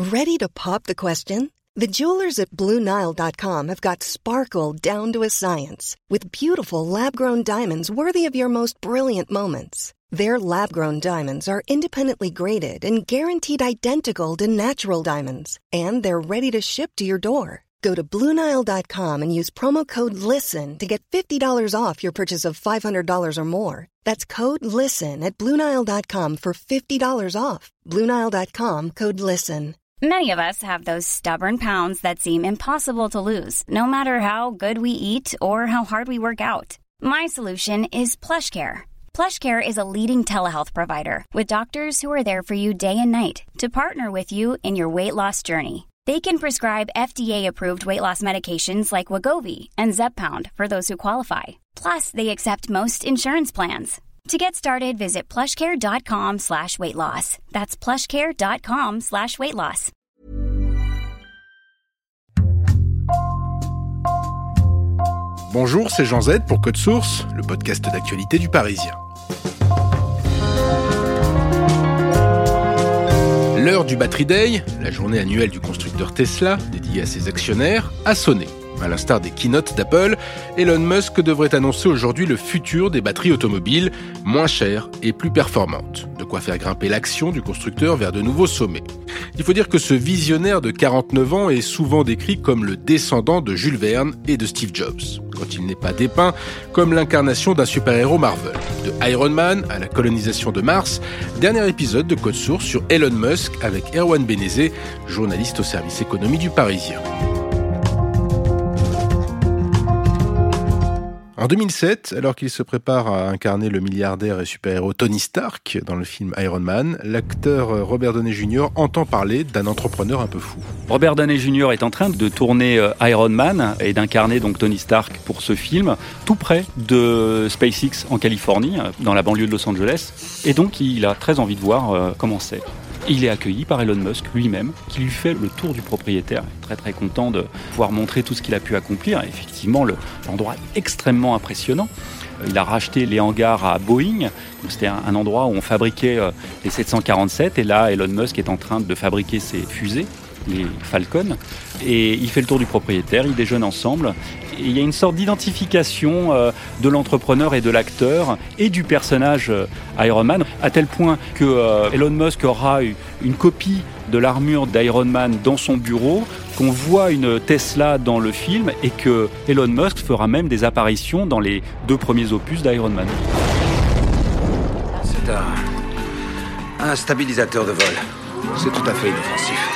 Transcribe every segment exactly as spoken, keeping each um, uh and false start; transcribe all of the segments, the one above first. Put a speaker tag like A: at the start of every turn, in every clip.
A: Ready to pop the question? The jewelers at Blue Nile dot com have got sparkle down to a science with beautiful lab-grown diamonds worthy of your most brilliant moments. Their lab-grown diamonds are independently graded and guaranteed identical to natural diamonds, and they're ready to ship to your door. Go to Blue Nile dot com and use promo code LISTEN to get fifty dollars off your purchase of five hundred dollars or more. That's code LISTEN at Blue Nile dot com for fifty dollars off. Blue Nile dot com, code LISTEN.
B: Many of us have those stubborn pounds that seem impossible to lose, no matter how good we eat or how hard we work out. My solution is PlushCare. PlushCare is a leading telehealth provider with doctors who are there for you day and night to partner with you in your weight loss journey. They can prescribe F D A-approved weight loss medications like Wegovy and Zepbound for those who qualify. Plus, they accept most insurance plans. To get started, visit plushcare.com slash weight loss. That's plushcare.com slash weight loss.
C: Bonjour, c'est Jean Z pour Code Source, le podcast d'actualité du Parisien. L'heure du Battery Day, la journée annuelle du constructeur Tesla, dédiée à ses actionnaires, a sonné. À l'instar des keynotes d'Apple, Elon Musk devrait annoncer aujourd'hui le futur des batteries automobiles, moins chères et plus performantes. De quoi faire grimper l'action du constructeur vers de nouveaux sommets. Il faut dire que ce visionnaire de quarante-neuf ans est souvent décrit comme le descendant de Jules Verne et de Steve Jobs, quand il n'est pas dépeint comme l'incarnation d'un super-héros Marvel. De Iron Man à la colonisation de Mars, dernier épisode de Code Source sur Elon Musk avec Erwan Benezet, journaliste au service économie du Parisien. En deux mille sept, alors qu'il se prépare à incarner le milliardaire et super-héros Tony Stark dans le film Iron Man, l'acteur Robert Downey junior entend parler d'un entrepreneur un peu fou.
D: Robert Downey junior est en train de tourner Iron Man et d'incarner donc Tony Stark pour ce film, tout près de SpaceX en Californie, dans la banlieue de Los Angeles. Et donc il a très envie de voir comment c'est. Il est accueilli par Elon Musk lui-même, qui lui fait le tour du propriétaire. Très très content de pouvoir montrer tout ce qu'il a pu accomplir. Effectivement, le, l'endroit est extrêmement impressionnant. Il a racheté les hangars à Boeing. C'était un, un endroit où on fabriquait euh, les sept cent quarante-sept. Et là, Elon Musk est en train de fabriquer ses fusées, les Falcon. Et il fait le tour du propriétaire, ils déjeunent ensemble. Et il y a une sorte d'identification euh, de l'entrepreneur et de l'acteur et du personnage euh, Iron Man, à tel point que euh, Elon Musk aura une, une copie de l'armure d'Iron Man dans son bureau, qu'on voit une Tesla dans le film et que Elon Musk fera même des apparitions dans les deux premiers opus d'Iron Man.
E: C'est un, un stabilisateur de vol. C'est tout à fait inoffensif.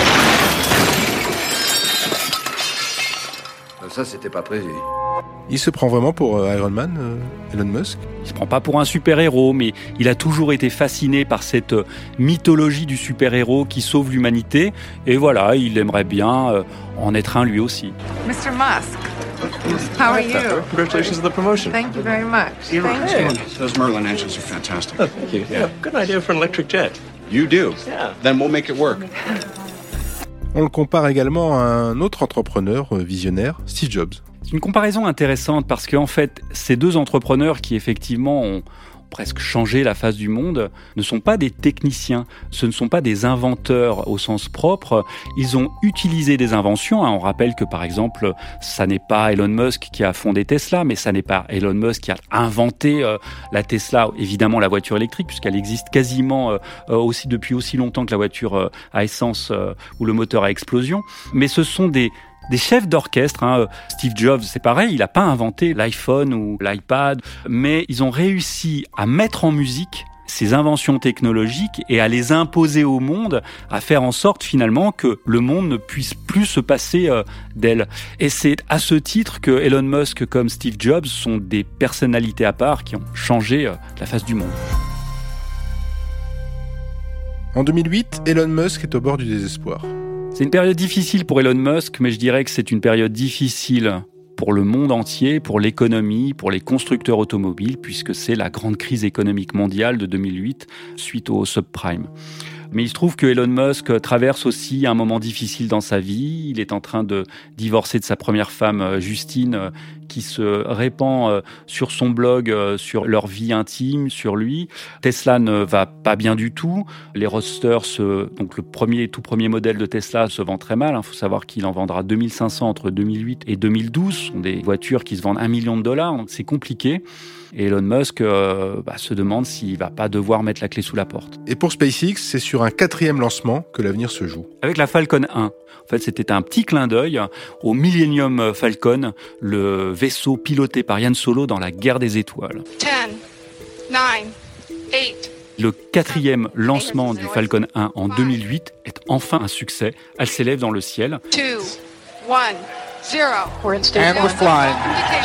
E: Ça, c'était pas prévu.
C: Il se prend vraiment pour euh, Iron Man, euh, Elon Musk ?
D: Il se prend pas pour un super-héros, mais il a toujours été fasciné par cette euh, mythologie du super-héros qui sauve l'humanité. Et voilà, il aimerait bien euh, en être un lui aussi.
F: mister Musk, how are you?
G: Congratulations on the promotion.
F: Thank you very much.
G: You're
F: Thank
G: right.
F: you.
G: Those Merlin engines are fantastic.
H: Oh, thank you. Yeah, good idea for an electric jet.
G: You do?
H: Yeah.
G: Then we'll make it work.
C: On le compare également à un autre entrepreneur euh, visionnaire, Steve Jobs.
D: C'est une comparaison intéressante parce qu'en fait, ces deux entrepreneurs qui effectivement ont presque changé la face du monde ne sont pas des techniciens, ce ne sont pas des inventeurs au sens propre, ils ont utilisé des inventions. On rappelle que par exemple, ça n'est pas Elon Musk qui a fondé Tesla, mais ça n'est pas Elon Musk qui a inventé euh, la Tesla, évidemment la voiture électrique, puisqu'elle existe quasiment euh, aussi depuis aussi longtemps que la voiture euh, à essence euh, ou le moteur à explosion, mais ce sont des Des chefs d'orchestre, hein. Steve Jobs, c'est pareil, il n'a pas inventé l'iPhone ou l'iPad, mais ils ont réussi à mettre en musique ces inventions technologiques et à les imposer au monde, à faire en sorte finalement que le monde ne puisse plus se passer euh, d'elles. Et c'est à ce titre que Elon Musk comme Steve Jobs sont des personnalités à part qui ont changé euh, la face du monde.
C: En deux mille huit, Elon Musk est au bord du désespoir.
D: C'est une période difficile pour Elon Musk, mais je dirais que c'est une période difficile pour le monde entier, pour l'économie, pour les constructeurs automobiles, puisque c'est la grande crise économique mondiale de deux mille huit suite au subprime. Mais il se trouve que Elon Musk traverse aussi un moment difficile dans sa vie. Il est en train de divorcer de sa première femme, Justine, qui se répand euh, sur son blog, euh, sur leur vie intime, sur lui. Tesla ne va pas bien du tout. Les Roadsters, euh, donc le premier, tout premier modèle de Tesla, se vend très mal. Il faut savoir qu'il en vendra deux mille cinq cents entre deux mille huit et deux mille douze. Ce sont des voitures qui se vendent un million de dollars, donc c'est compliqué. Et Elon Musk euh, bah, se demande s'il va pas devoir mettre la clé sous la porte.
C: Et pour SpaceX, c'est sur un quatrième lancement que l'avenir se joue.
D: Avec la Falcon un. En fait, c'était un petit clin d'œil au Millennium Falcon, le vaisseau piloté par Yann Solo dans la guerre des étoiles.
I: dix, neuf, huit.
D: Le quatrième lancement du Falcon un en deux mille huit est enfin un succès. Elle s'élève dans le ciel.
I: deux, un, zéro.
J: And we're flying.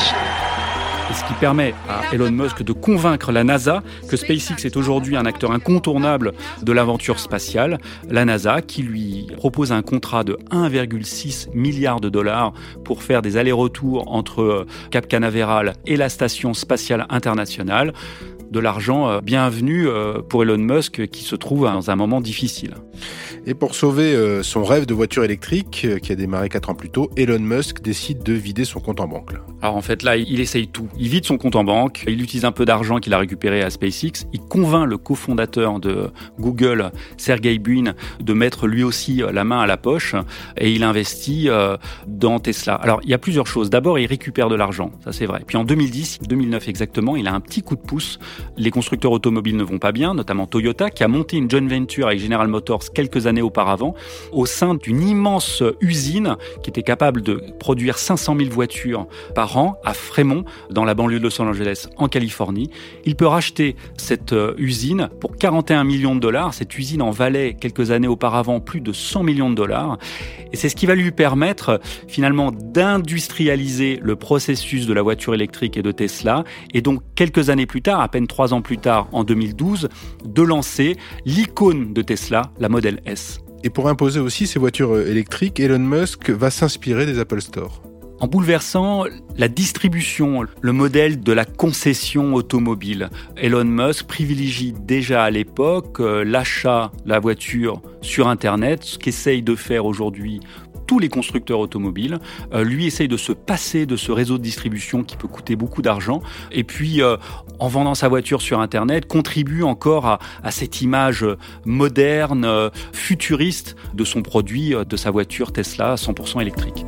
D: Et ce qui permet à Elon Musk de convaincre la NASA que SpaceX est aujourd'hui un acteur incontournable de l'aventure spatiale. La NASA qui lui propose un contrat de un virgule six milliard de dollars pour faire des allers-retours entre Cap Canaveral et la Station spatiale internationale. De l'argent bienvenu pour Elon Musk qui se trouve dans un moment difficile.
C: Et pour sauver euh, son rêve de voiture électrique, euh, qui a démarré quatre ans plus tôt, Elon Musk décide de vider son compte en banque. Là.
D: Alors en fait là, il essaye tout. Il vide son compte en banque, il utilise un peu d'argent qu'il a récupéré à SpaceX, il convainc le cofondateur de Google, Sergey Brin, de mettre lui aussi la main à la poche et il investit euh, dans Tesla. Alors il y a plusieurs choses. D'abord, il récupère de l'argent, ça c'est vrai. Puis en deux mille dix, deux mille neuf exactement, il a un petit coup de pouce. Les constructeurs automobiles ne vont pas bien, notamment Toyota, qui a monté une joint venture avec General Motors quelques années auparavant, au sein d'une immense usine qui était capable de produire cinq cent mille voitures par an à Fremont, dans la banlieue de Los Angeles, en Californie. Il peut racheter cette usine pour quarante et un millions de dollars. Cette usine en valait quelques années auparavant plus de cent millions de dollars. Et c'est ce qui va lui permettre finalement d'industrialiser le processus de la voiture électrique et de Tesla. Et donc quelques années plus tard, à peine trois ans plus tard, en deux mille douze, de lancer l'icône de Tesla, la Model S.
C: Et pour imposer aussi ces voitures électriques, Elon Musk va s'inspirer des Apple Store.
D: En bouleversant la distribution, le modèle de la concession automobile, Elon Musk privilégie déjà à l'époque euh, l'achat de la voiture sur Internet, ce qu'essayent de faire aujourd'hui tous les constructeurs automobiles. Euh, lui essaye de se passer de ce réseau de distribution qui peut coûter beaucoup d'argent. Et puis, euh, en vendant sa voiture sur Internet, contribue encore à, à cette image moderne, euh, futuriste de son produit, euh, de sa voiture Tesla cent pour cent électrique.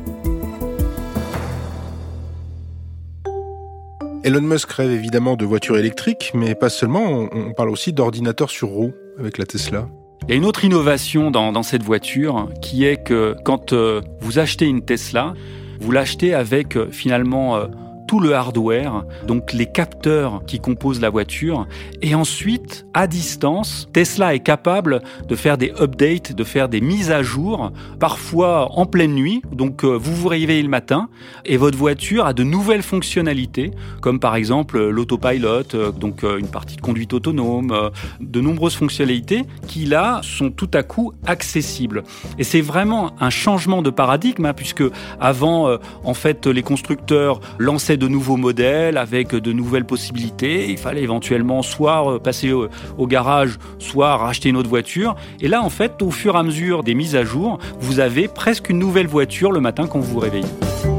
C: Elon Musk rêve évidemment de voitures électriques, mais pas seulement, on, on parle aussi d'ordinateurs sur roues avec la Tesla.
D: Il y a une autre innovation dans, dans cette voiture qui est que quand euh, vous achetez une Tesla, vous l'achetez avec euh, finalement euh, tout le hardware, donc les capteurs qui composent la voiture. Et ensuite, à distance, Tesla est capable de faire des updates, de faire des mises à jour, parfois en pleine nuit. Donc euh, vous vous réveillez le matin et votre voiture a de nouvelles fonctionnalités, comme par exemple l'autopilot, euh, donc euh, une partie de conduite autonome, euh, de nombreuses fonctionnalités qui là sont tout à coup accessibles. Et c'est vraiment un changement de paradigme, hein, puisque avant, euh, en fait, les constructeurs lançaient de nouveaux modèles avec de nouvelles possibilités. Il fallait éventuellement soit passer au, au garage, soit racheter une autre voiture. Et là, en fait, au fur et à mesure des mises à jour, vous avez presque une nouvelle voiture le matin quand vous vous réveillez.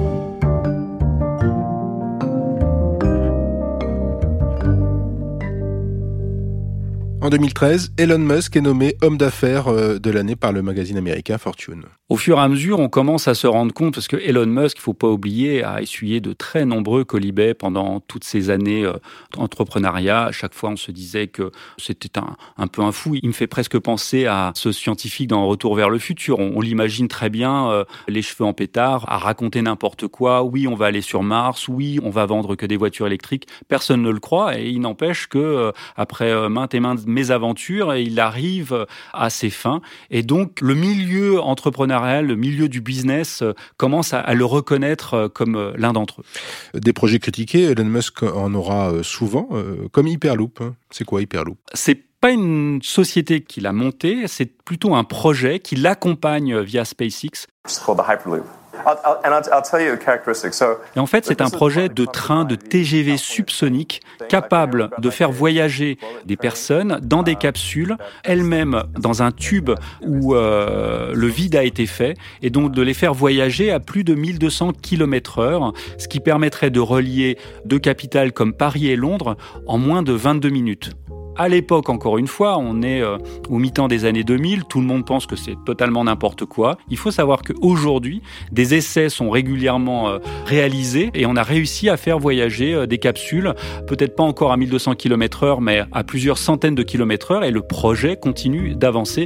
C: En deux mille treize, Elon Musk est nommé homme d'affaires de l'année par le magazine américain Fortune.
D: Au fur et à mesure, on commence à se rendre compte, parce que Elon Musk, il ne faut pas oublier, a essuyé de très nombreux colibets pendant toutes ces années d'entrepreneuriat. À chaque fois, on se disait que c'était un, un peu un fou. Il me fait presque penser à ce scientifique dans Retour vers le futur. On, on l'imagine très bien, euh, les cheveux en pétard, à raconter n'importe quoi. Oui, on va aller sur Mars. Oui, on va vendre que des voitures électriques. Personne ne le croit. Et il n'empêche que euh, après euh, maintes et maintes mésaventures, il arrive à ses fins. Et donc, le milieu entrepreneurial, le milieu du business euh, commence à, à le reconnaître euh, comme euh, l'un d'entre eux.
C: Des projets critiqués, Elon Musk en aura euh, souvent, euh, comme Hyperloop. C'est quoi Hyperloop ?
D: C'est pas une société qu'il a montée, c'est plutôt un projet qui l'accompagne via SpaceX.
K: It's called the Hyperloop.
D: Et en fait, c'est un projet de train de T G V subsonique capable de faire voyager des personnes dans des capsules, elles-mêmes dans un tube où euh, le vide a été fait, et donc de les faire voyager à plus de mille deux cents kilomètres heure, ce qui permettrait de relier deux capitales comme Paris et Londres en moins de vingt-deux minutes. À l'époque, encore une fois, on est euh, au mi-temps des années deux mille, tout le monde pense que c'est totalement n'importe quoi. Il faut savoir qu'aujourd'hui, des essais sont régulièrement euh, réalisés et on a réussi à faire voyager euh, des capsules, peut-être pas encore à mille deux cents kilomètres heure, mais à plusieurs centaines de kilomètres heure, et le projet continue d'avancer.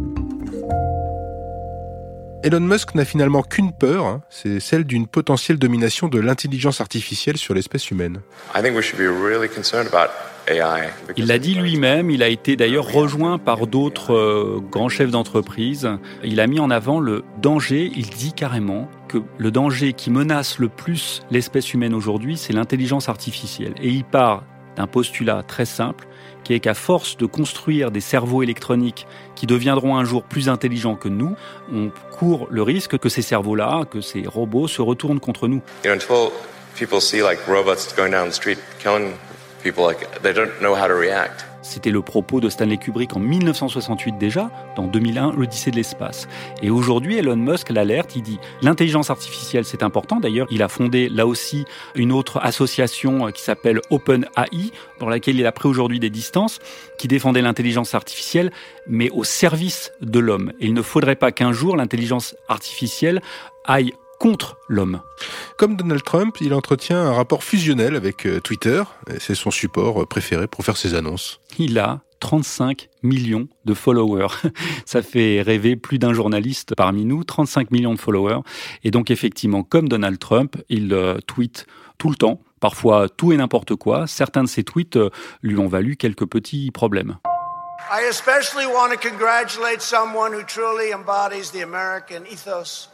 C: Elon Musk n'a finalement qu'une peur, hein, c'est celle d'une potentielle domination de l'intelligence artificielle sur l'espèce humaine.
D: Il l'a dit lui-même, il a été d'ailleurs rejoint par d'autres euh, grands chefs d'entreprise. Il a mis en avant le danger, il dit carrément que le danger qui menace le plus l'espèce humaine aujourd'hui, c'est l'intelligence artificielle. Et il part d'un postulat très simple, qui est qu'à force de construire des cerveaux électroniques qui deviendront un jour plus intelligents que nous, on court le risque que ces cerveaux-là, que ces robots se retournent contre nous.
K: You know, until people see like robots going down the street killing people, like they don't know how to react.
D: C'était le propos de Stanley Kubrick en mille neuf cent soixante-huit déjà, dans deux mille un, l'Odyssée de l'espace. Et aujourd'hui, Elon Musk l'alerte, il dit « L'intelligence artificielle, c'est important ». D'ailleurs, il a fondé là aussi une autre association qui s'appelle OpenAI, dans laquelle il a pris aujourd'hui des distances, qui défendait l'intelligence artificielle, mais au service de l'homme. Et il ne faudrait pas qu'un jour, l'intelligence artificielle aille contre l'homme.
C: Comme Donald Trump, il entretient un rapport fusionnel avec Twitter. C'est son support préféré pour faire ses annonces.
D: Il a trente-cinq millions de followers. Ça fait rêver plus d'un journaliste parmi nous, trente-cinq millions de followers. Et donc effectivement, comme Donald Trump, il euh, tweet tout le temps, parfois tout et n'importe quoi. Certains de ses tweets euh, lui ont valu quelques petits problèmes.
L: I especially want to congratulate someone who truly embodies the American ethos.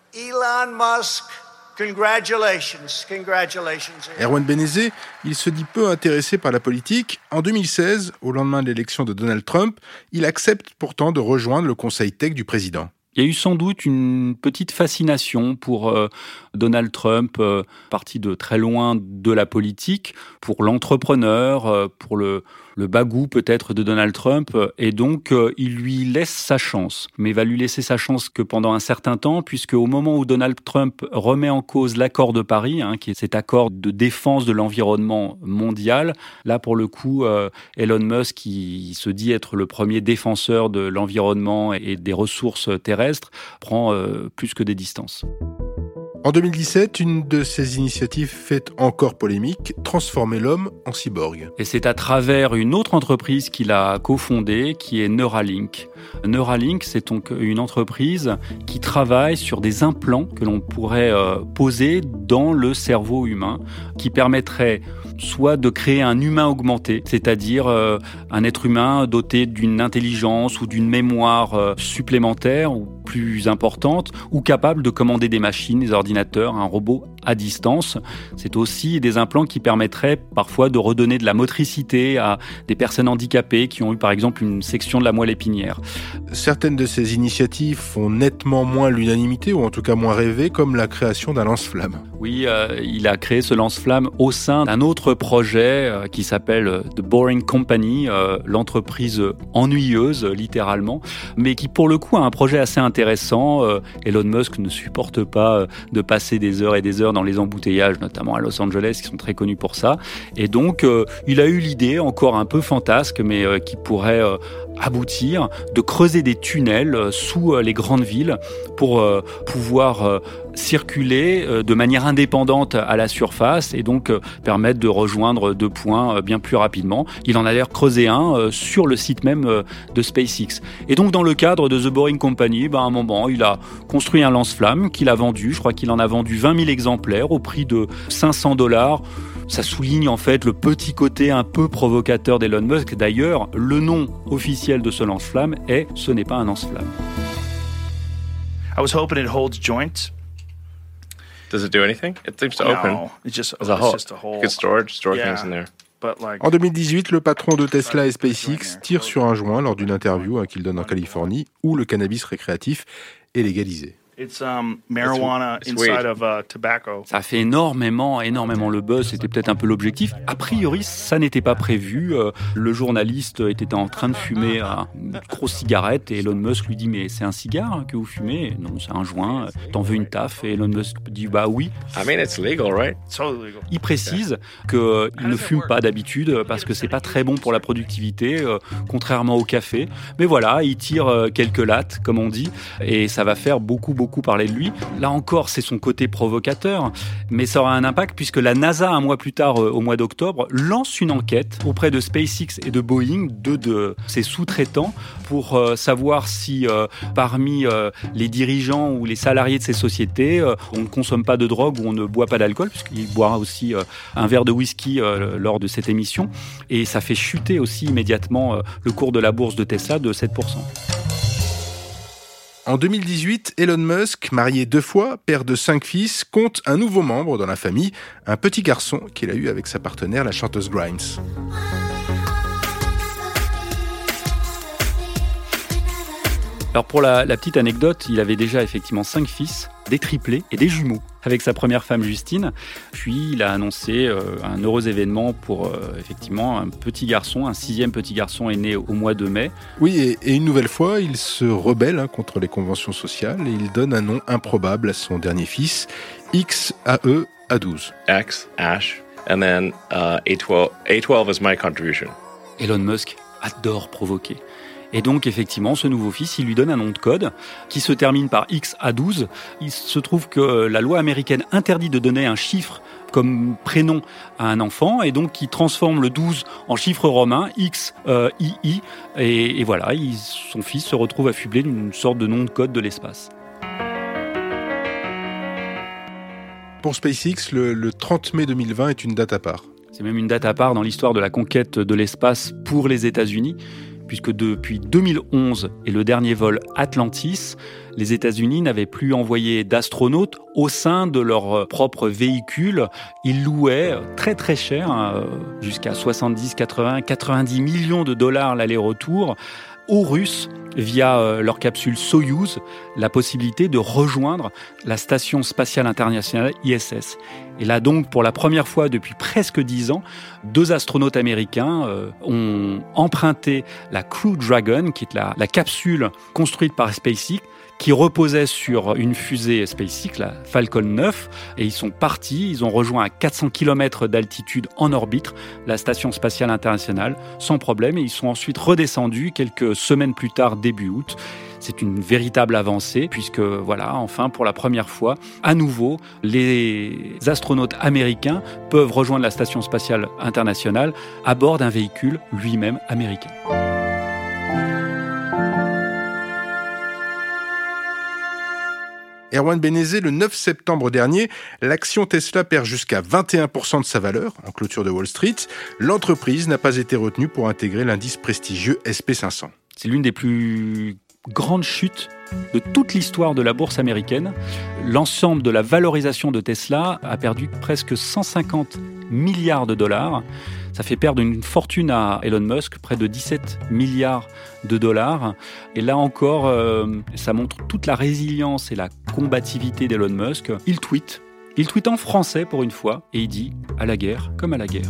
L: Elon Musk, congratulations, congratulations.
C: Erwan Benezet, il se dit peu intéressé par la politique. En deux mille seize, au lendemain de l'élection de Donald Trump, il accepte pourtant de rejoindre le conseil tech du président.
D: Il y a eu sans doute une petite fascination pour euh, Donald Trump, euh, parti de très loin de la politique, pour l'entrepreneur, euh, pour le, le bagou peut-être de Donald Trump, et donc euh, il lui laisse sa chance. Mais il va lui laisser sa chance que pendant un certain temps, puisque au moment où Donald Trump remet en cause l'accord de Paris, hein, qui est cet accord de défense de l'environnement mondial, là pour le coup, euh, Elon Musk, qui se dit être le premier défenseur de l'environnement et des ressources terrestres, prend euh, plus que des distances.
C: En deux mille dix-sept, une de ces initiatives fait encore polémique, transformer l'homme en cyborg.
D: Et c'est à travers une autre entreprise qu'il a cofondée, qui est Neuralink. Neuralink, c'est donc une entreprise qui travaille sur des implants que l'on pourrait euh, poser dans le cerveau humain, qui permettraient soit de créer un humain augmenté, c'est-à-dire euh, un être humain doté d'une intelligence ou d'une mémoire euh, supplémentaire ou plus importante, ou capable de commander des machines, des ordinateurs, un robot à distance. C'est aussi des implants qui permettraient parfois de redonner de la motricité à des personnes handicapées qui ont eu par exemple une section de la moelle épinière.
C: Certaines de ces initiatives font nettement moins l'unanimité, ou en tout cas moins rêver, comme la création d'un lance-flamme.
D: Oui, euh, il a créé ce lance-flamme au sein d'un autre projet euh, qui s'appelle The Boring Company, euh, l'entreprise ennuyeuse, littéralement, mais qui pour le coup a un projet assez intéressant. Euh, Elon Musk ne supporte pas euh, de passer des heures et des heures dans les embouteillages, notamment à Los Angeles, qui sont très connus pour ça. Et donc, euh, il a eu l'idée, encore un peu fantasque, mais euh, qui pourrait euh, aboutir, de creuser des tunnels euh, sous euh, les grandes villes pour euh, pouvoir euh, circuler euh, de manière indépendante à la surface et donc euh, permettre de rejoindre deux points euh, bien plus rapidement. Il en a d'ailleurs creusé un euh, sur le site même euh, de SpaceX. Et donc, dans le cadre de The Boring Company, ben, à un moment, il a construit un lance-flamme qu'il a vendu. Je crois qu'il en a vendu vingt mille exemplaires au prix de cinq cents dollars. Ça souligne en fait le petit côté un peu provocateur d'Elon Musk. D'ailleurs, le nom officiel de ce lance-flamme est « Ce n'est pas un lance-flamme ».
M: I was hoping it holds joints.
G: Does it do anything? It seems to
M: No,
G: open
M: it's just-
G: as a
M: it's
G: whole.
M: just a hole.
G: You could store, store
M: Yeah.
G: things in there.
M: But like,
C: En deux mille dix-huit, le patron de Tesla et SpaceX tire sur un joint lors d'une interview hein, qu'il donne en Californie, où le cannabis récréatif est légalisé.
M: It's um, marijuana
G: It's
M: inside
G: weed.
M: of uh, tobacco.
D: Ça a fait énormément, énormément le buzz. C'était peut-être un peu l'objectif. A priori, ça n'était pas prévu. Euh, le journaliste était en train de fumer un- une grosse cigarette et Elon Musk lui dit « Mais c'est un cigare que vous fumez ?» « Non, c'est un joint. T'en veux une taf ?» Et Elon Musk dit « Bah oui. »
G: I mean, it's legal, right?
M: Totally legal.
D: Il précise qu'il ne fume pas d'habitude parce que c'est pas très bon pour la productivité, euh, contrairement au café. Mais voilà, il tire euh, quelques lattes, comme on dit, et ça va faire beaucoup, beaucoup parler de lui. Là encore, c'est son côté provocateur, mais ça aura un impact puisque la NASA, un mois plus tard, euh, au mois d'octobre, lance une enquête auprès de SpaceX et de Boeing, deux de ses sous-traitants, pour euh, savoir si euh, parmi euh, les dirigeants ou les salariés de ces sociétés, euh, on ne consomme pas de drogue ou on ne boit pas d'alcool, puisqu'il boira aussi euh, un verre de whisky euh, lors de cette émission. Et ça fait chuter aussi immédiatement euh, le cours de la bourse de Tesla de sept pour cent.
C: En deux mille dix-huit, Elon Musk, marié deux fois, père de cinq fils, compte un nouveau membre dans la famille, un petit garçon qu'il a eu avec sa partenaire, la chanteuse Grimes.
D: Alors pour la, la petite anecdote, il avait déjà effectivement cinq fils, des triplés et des jumeaux avec sa première femme Justine. Puis il a annoncé euh, un heureux événement pour euh, effectivement un petit garçon, un sixième petit garçon est né au mois de mai.
C: Oui, et, et une nouvelle fois, il se rebelle hein, contre les conventions sociales et il donne un nom improbable à son dernier fils, X A E A douze.
G: X, Ash, and then uh, A twelve. A twelve is my contribution.
D: Elon Musk adore provoquer. Et donc, effectivement, ce nouveau fils, il lui donne un nom de code qui se termine par X A douze. Il se trouve que la loi américaine interdit de donner un chiffre comme prénom à un enfant, et donc il transforme le douze en chiffre romain, X I I, et, et voilà, il, son fils se retrouve affublé d'une sorte de nom de code de l'espace.
C: Pour SpaceX, le, le trente mai deux mille vingt est une date à part.
D: C'est même une date à part dans l'histoire de la conquête de l'espace pour les États-Unis, puisque depuis deux mille onze et le dernier vol Atlantis, les États-Unis n'avaient plus envoyé d'astronautes au sein de leur propre véhicule. Ils louaient très très cher, jusqu'à soixante-dix, quatre-vingts, quatre-vingt-dix millions de dollars l'aller-retour, aux Russes via leur capsule Soyouz, la possibilité de rejoindre la Station spatiale internationale I S S. Et là donc, pour la première fois depuis presque dix ans, deux astronautes américains euh, ont emprunté la Crew Dragon, qui est la, la capsule construite par SpaceX, qui reposait sur une fusée SpaceX, la Falcon neuf, et ils sont partis, ils ont rejoint à quatre cents kilomètres d'altitude en orbite la Station spatiale internationale sans problème, et ils sont ensuite redescendus quelques semaines plus tard, début août. C'est une véritable avancée puisque, voilà, enfin, pour la première fois, à nouveau, les astronautes américains peuvent rejoindre la Station spatiale internationale à bord d'un véhicule lui-même américain.
C: Erwan Benezet, le neuf septembre dernier, l'action Tesla perd jusqu'à vingt et un pour cent de sa valeur en clôture de Wall Street. L'entreprise n'a pas été retenue pour intégrer l'indice prestigieux S P cinq cents.
D: C'est l'une des plus grandes chutes de toute l'histoire de la bourse américaine. L'ensemble de la valorisation de Tesla a perdu presque cent cinquante milliards de dollars. Ça fait perdre une fortune à Elon Musk, près de dix-sept milliards de dollars. Et là encore, euh, ça montre toute la résilience et la combativité d'Elon Musk. Il tweet, il tweet en français pour une fois, et il dit « à la guerre comme à la guerre ».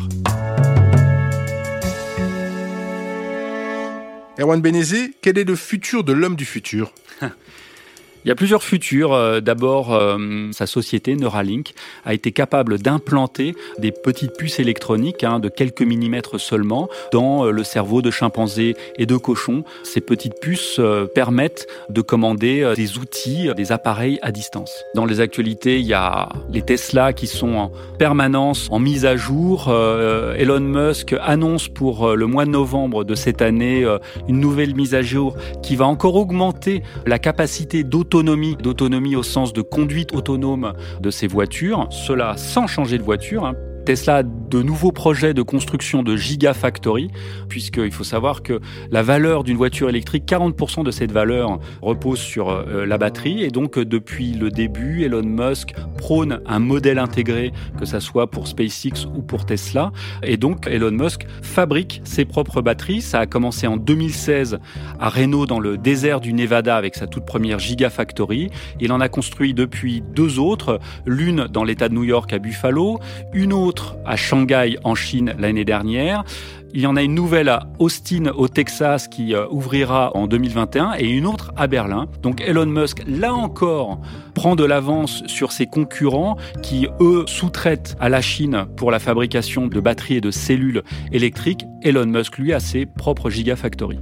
C: Erwan Benezet, quel est le futur de l'homme du futur ?
D: Il y a plusieurs futurs. D'abord, euh, sa société Neuralink a été capable d'implanter des petites puces électroniques hein, de quelques millimètres seulement dans le cerveau de chimpanzés et de cochons. Ces petites puces euh, permettent de commander euh, des outils, des appareils à distance. Dans les actualités, il y a les Tesla qui sont en permanence en mise à jour. Euh, Elon Musk annonce pour le mois de novembre de cette année euh, une nouvelle mise à jour qui va encore augmenter la capacité d'autonomie D'autonomie, d'autonomie au sens de conduite autonome de ces voitures, cela sans changer de voiture, hein, Tesla a de nouveaux projets de construction de gigafactory, puisqu'il faut savoir que la valeur d'une voiture électrique, quarante pour cent de cette valeur repose sur euh, la batterie. Et donc, euh, depuis le début, Elon Musk prône un modèle intégré, que ça soit pour SpaceX ou pour Tesla. Et donc, Elon Musk fabrique ses propres batteries. Ça a commencé en deux mille seize à Reno, dans le désert du Nevada, avec sa toute première gigafactory. Il en a construit depuis deux autres, l'une dans l'État de New York à Buffalo, une autre à Shanghai en Chine l'année dernière. Il y en a une nouvelle à Austin au Texas qui euh, ouvrira en deux mille vingt et un et une autre à Berlin. Donc Elon Musk, là encore, prend de l'avance sur ses concurrents qui, eux, sous-traitent à la Chine pour la fabrication de batteries et de cellules électriques. Elon Musk, lui, a ses propres gigafactories.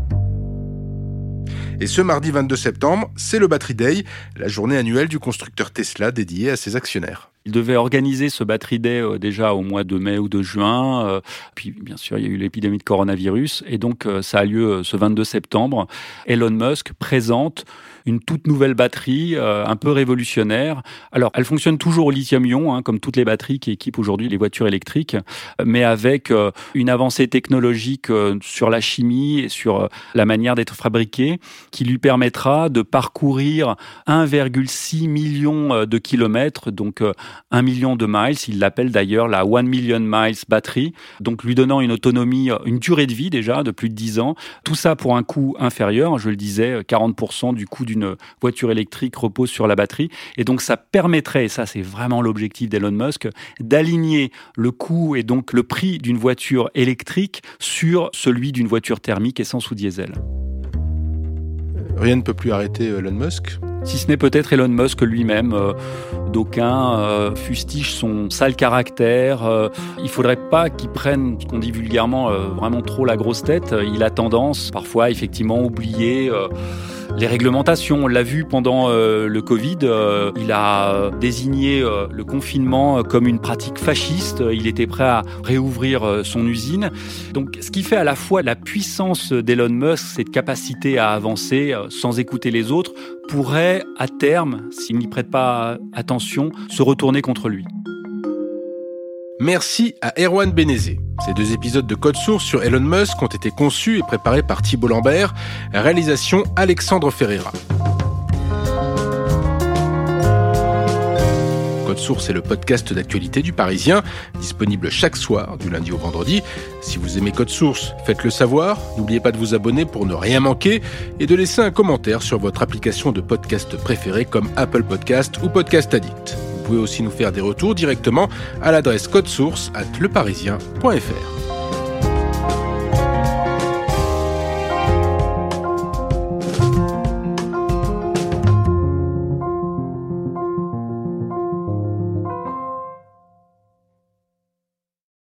C: Et ce mardi vingt-deux septembre, c'est le Battery Day, la journée annuelle du constructeur Tesla dédiée à ses actionnaires.
D: Il devait organiser ce Battery Day euh, déjà au mois de mai ou de juin. Euh, puis, bien sûr, il y a eu l'épidémie de coronavirus. Et donc, euh, ça a lieu euh, ce vingt-deux septembre. Elon Musk présente une toute nouvelle batterie, euh, un peu révolutionnaire. Alors, elle fonctionne toujours au lithium-ion, hein, comme toutes les batteries qui équipent aujourd'hui les voitures électriques, mais avec euh, une avancée technologique euh, sur la chimie et sur euh, la manière d'être fabriquée, qui lui permettra de parcourir un virgule six million de kilomètres, donc euh, un million de miles. Il l'appelle d'ailleurs la one million miles batterie, donc lui donnant une autonomie, une durée de vie déjà de plus de dix ans. Tout ça pour un coût inférieur, je le disais, quarante pour cent du coût d'une voiture électrique repose sur la batterie. Et donc ça permettrait, et ça c'est vraiment l'objectif d'Elon Musk, d'aligner le coût et donc le prix d'une voiture électrique sur celui d'une voiture thermique essence ou diesel.
C: Rien ne peut plus arrêter Elon Musk ?
D: Si ce n'est peut-être Elon Musk lui-même. Euh, d'aucuns euh, fustigent son sale caractère. Euh, il ne faudrait pas qu'il prenne, ce qu'on dit vulgairement, euh, vraiment trop la grosse tête. Il a tendance, parfois, effectivement, à oublier euh, les réglementations. On l'a vu pendant euh, le Covid. Euh, il a désigné euh, le confinement comme une pratique fasciste. Il était prêt à réouvrir euh, son usine. Donc, ce qui fait à la fois la puissance d'Elon Musk, cette capacité à avancer euh, sans écouter les autres, pourrait, à terme, s'il n'y prête pas attention, se retourner contre lui.
C: Merci à Erwan Benezé. Ces deux épisodes de Code Source sur Elon Musk ont été conçus et préparés par Thibault Lambert, réalisation Alexandre Ferreira. Code Source est le podcast d'actualité du Parisien, disponible chaque soir, du lundi au vendredi. Si vous aimez Code Source, faites-le savoir. N'oubliez pas de vous abonner pour ne rien manquer et de laisser un commentaire sur votre application de podcast préférée comme Apple Podcast ou Podcast Addict. Vous pouvez aussi nous faire des retours directement à l'adresse codesource arobase leparisien point fr.